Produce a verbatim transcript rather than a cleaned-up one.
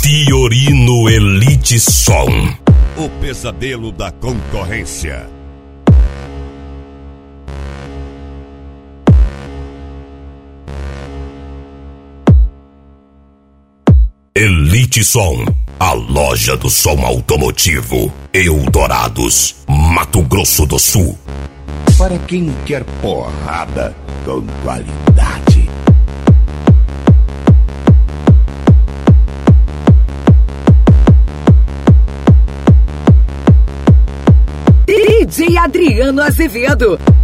Fiorino Elite Som. O pesadelo da concorrência. Elite Som, a loja do som automotivo. Eldorados, Mato Grosso do Sul. Para quem quer porrada com qualidade. D J Adriano Azevedo.